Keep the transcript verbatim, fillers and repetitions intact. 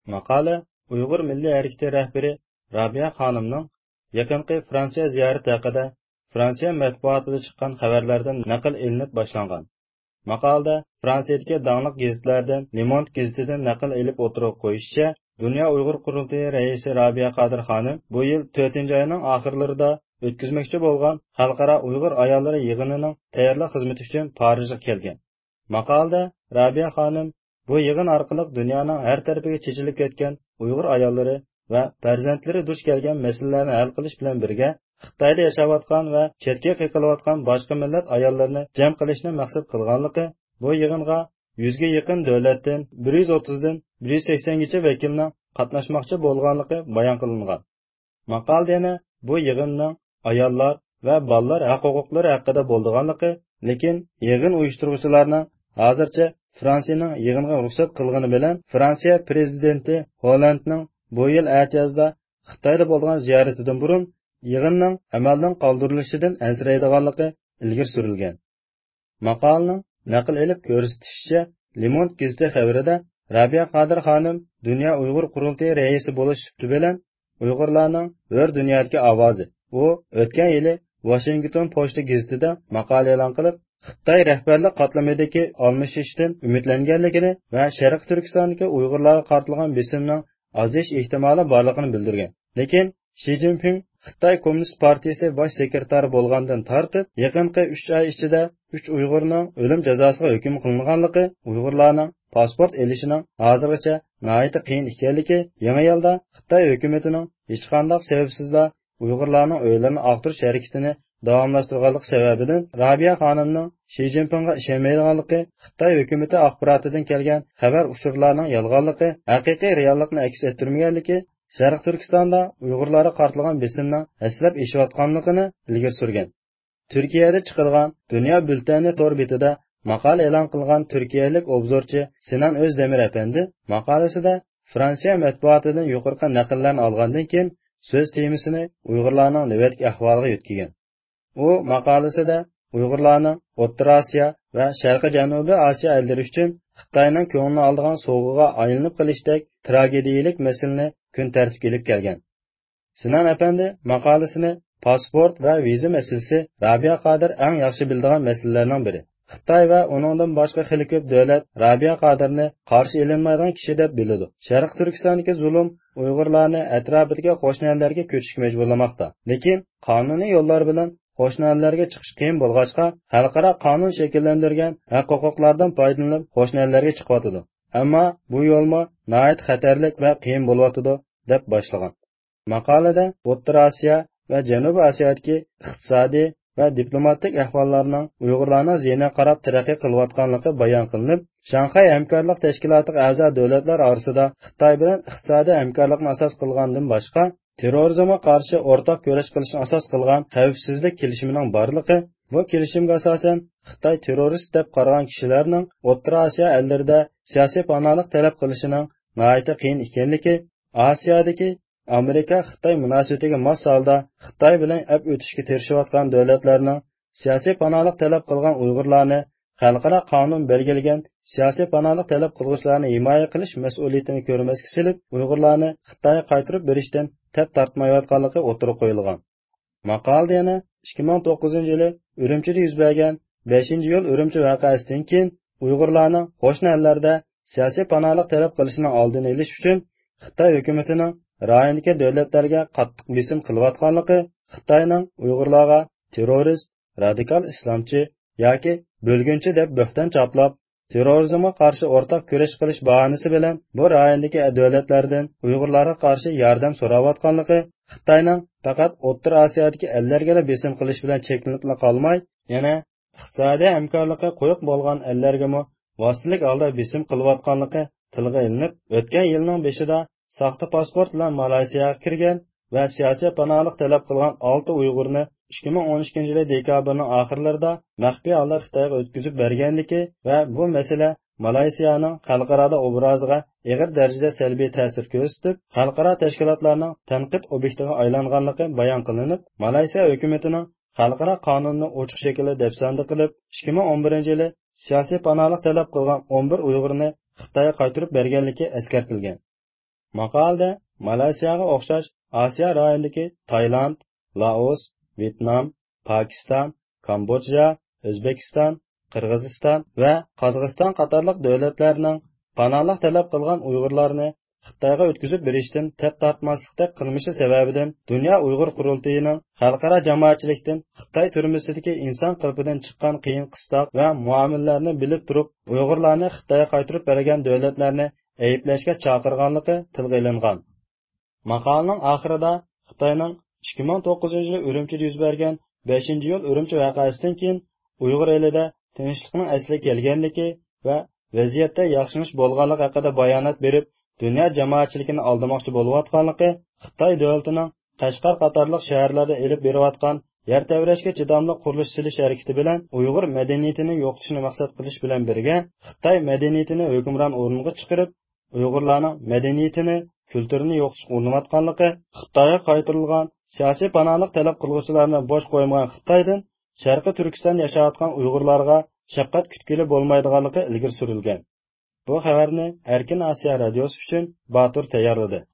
Maqola Uyg'ur milliy harakati rahbari Rabia xonimning yaqinqi Fransiya ziyorati haqida Fransiya matbuotida chiqqan xabarlardan naql ilinib boshlangan. Maqolada Fransiyadagi danglik gazetlardan Le Monde gazetidan naql ilib o'tirib qo'yishicha, Dunyo Uyg'ur qurultiyi raisi Rabia Qodir xonim bu yil to'rtinchi oyning oxirlarida o'tkazmoqchi bo'lgan xalqaro Uyg'ur ayollari yig'inining tayyorlik xizmati uchun Parijga kelgan. Maqolada Rabia xonim bu yig'in orqali dunyoning har tarafiga chechilib ketgan Uyg'ur ayollari va farzandlari duch kelgan masalalarni hal qilish bilan birga Xitoyda yashayotgan va chetga qiqilayotgan boshqa millat ayollarni jam qilishni maqsad qilganligi, bu yig'inga yuzga yaqin davlatdan bir yuz o'ttizdan bir yuz sakson gacha vakilning qatnashmoqchi bo'lganligi bayon qilingan. Maqolada yana bu yig'inning ayollar va bolalar huquqlari haqida bo'lganligi, lekin yig'in uyushtiruvchilarning hozircha Fransiyaning yig'inga ruxsat qilgani bilan Fransiya prezidenti Hollandning bu yil aytiyozda Xitoyda bo'lgan ziyoratidan burun yig'inning amaldan qoldirilishidan ansiraydiganligi ilgari surilgan. Maqolaning naql elib ko'rsatishicha, Le Monde gazeti xabarida Rabia Qodir xonim Dunyo Uyg'ur qurultiyi raisi bo'lish sifati bilan Uyg'urlarning bir dunyodagi ovozi. U o'tgan yili Washington Posta gazetida maqola e'lon qilib, Xitoy rahbarlik qatlamidagi almashishdan umidlanganligini va Sharq Turkistondagi Uyg'urlarga qaratilgan besimning ozish ehtimoli borligini bildirgan. Lekin Shi Jinping Xitoy Kommunist partiyasi bosh sekretari bo'lgandan tortib, yaqinqi uch oy ichida uch Uyg'urning o'lim jazosiga hukm qilinganligi, Uyg'urlarning pasport elishining hozirgacha nihoyat qiyin ekanligi, yangi yilda Xitoy hukumatining hech qanday sababsizlar Uyg'urlarning o'ylarini og'tirish harakatini davomlashtirganlik sababidan Rabia xonimning Shi Jinpingga ishonmaydiganligi, Xitoy hukumati axborotidan kelgan xabar uchurlarning yolg'onligi, haqiqiy reallikni aks ettirmaganligi, Sharq Turkistonda Uyg'urlarga qaratilgan besimning aslab eshayotganligini ilgari surgan. Turkiyada chiqilgan Dunyo bultani tor betida maqola e'lon qilgan turkiyalik obzorchi Sinan O'zdemir apandi maqolasida Fransiya matbuotidan yuqorqi naqllarni olgandan keyin so'z temasini Uyg'urlarning navbatdagi ahvoliga yetkigan. U maqolasida Uyg'urlarning O'rta Osiyo va Sharqiy Janubiy Osiyo ellari uchun Xitoyning ko'ngilni oldigan sovg'iga aylanib qilishdek tragediyalik masalani kun tartibga ilib kelgan. Sinan apandi maqolasini pasport va viza masalasi Rabia Qodir eng yaxshi biladigan masalalarning biri. Xitoy va uningdan boshqa xil ko'p davlat Rabia Qodirni qarshi elinmaydigan kishi deb biladi. Sharq Turkistondagi zulm Uyg'urlarni atrofidagi qo'shni ellarga ko'chishga majburlamoqda. Lekin qonuniy yo'llar bilan qo'shni ellarga chiqish qiyin bo'lg'achqa, xalqaro qonun shakllantirgan haq-huquqlardan foydalanib qo'shni ellarga chiqyotidi. Ammo bu yo'lma nihoyat xatarlik va qiyin bo'lyotidi deb boshlagan. Maqolada O'rta Osiyo va Janubiy Osiyodagi iqtisodiy va diplomatik ahvollarning Uyg'urlarning ziyniga qarab taraqqiy qilayotganligi bayon qilinib, Shanxay hamkorlik tashkilotiga a'zo davlatlar orasida Xitoy bilan iqtisodiy hamkorlikni asos qilgandan boshqa, terrorizmga qarshi o'rtaq kurash qilishni asos qilgan xavfsizlik kelishimining borligi, bu kelishimga asosan Xitoy terrorist deb qaragan kishilarning O'rta Osiyo ellarida siyosiy panohlik talab qilishining nihoyat qiyin ekanligi, Osiyodagi Amerika-Xitoy munosabatiga mos holda Xitoy bilan ab o'tishga tirishayotgan davlatlarning siyosiy panohlik talab qilgan Uyg'urlarni xalqaro qonun belgilagan siyosiy panohlik talab qiluvchilarni himoya qilish mas'uliyatini ko'rmasga silib, Uyg'urlarni Xitoyga qaytarib berishdan tap tortmayotganligi o'tirib qo'yilgan. Maqolada yana ikki ming to'qqizinchi yili Urumchida yuz bergan beshinchi yo'l Urumchi voqeasidan keyin Uyg'urlarning qo'shni ellarda siyosiy panohlik talab qilishining oldini olish uchun Xitoy hukumatining rayondagi davlatlarga qattiq besim qilayotganligi, Xitoyning Uyg'urlarga terrorist, radikal islomchi yoki bo'lgunchi deb bo'xton choplab, terrorizmga qarshi o'rtaq kurash qilish bahonasi bilan bu rayondagi davlatlardan Uyg'urlarga qarshi yordam so'rayotganligi, Xitoyning faqat O'rta Osiyodagi ellarga besim qilish bilan cheklanib qolmay, yana iqtisodiy hamkorlikqa qo'yiq bo'lgan ellarga mo vositalik holda besim qilayotganligi tilga ilinib, o'tgan yilning beshida saxta pasport bilan Malayziyaga kirgan va siyosiy panohlik talab qilgan olti Uyg'urni ikki ming o'n ikkinchi yil dekabrning oxirlarida maxfiy holda Xitoyga o'tkazib berganligi va bu masala Malayziyaning xalqaro obraziga og'ir darajada salbiy ta'sir ko'rsatib, xalqaro tashkilotlarning tanqid obyektiga aylanganligi bayon qilinib, Malayziya hukumatining xalqaro qonunni ochiq shaklda dafsanda qilib, ikki ming o'n birinchi yili siyosiy panohlik talab qilgan o'n bir Uyg'urni Xitoyga qaytarib berganligi eskartilgan. Maqolada Malayziyaga o'xshash Osiyo rayonidagi Tailand, Laos, Vyetnam, Pokiston, Kambodja, O'zbekiston, Qirg'iziston va Qozog'iston qatorliq davlatlarning panohlik talab qilgan Uyg'urlarni Xitoyga o'tkazib berishdan tap tortmaslikdek qilmishi sababidan Dunyo Uyg'ur qurultayining xalqaro jamoatchilikdan Xitoy turmusidagi inson qalbidan chiqqan qiyin qistoq va muomalalarni bilib turib Uyg'urlarni Xitoyga qaytarib bergan davlatlarni ayblashga chaqirganligi tilga ilingan. Maqolaning oxirida Xitoyning ikki ming to'qqizinchi yil Urumchida yuz bergan beshinchi yil Urumchi voqeasidan keyin Uyg'ur elida tinchlikning asli kelganligi va vaziyatda yaxshilanish bo'lganligi haqida bayonot berib, dunyo jamoatchiligini aldamoqchi bo'layotganligi, Xitoy davlatining Qashqar qatorliq shaharlarda elib berayotgan yer tevrashga chidamli qurilish silish harakati bilan Uyg'ur madaniyatini yo'qotishni maqsad qilish bilan birga Xitoy madaniyatini hukmron o'rniga chiqarib, Uyg'urlarning madaniyatini, kulturini yo'qotishga urinayotganligi, Xitoyga qaytarilgan siyosiy panohlik talab qiluvchilarni bo'sh qo'ymagan Xitoydan Sharqiy Turkistonda yashayotgan Uyg'urlarga shafqat kutgili bo'lmaydiganligi ilgari surilgan. Bu xabarni Erkin Osiyo radiosi uchun Batur tayyorladi.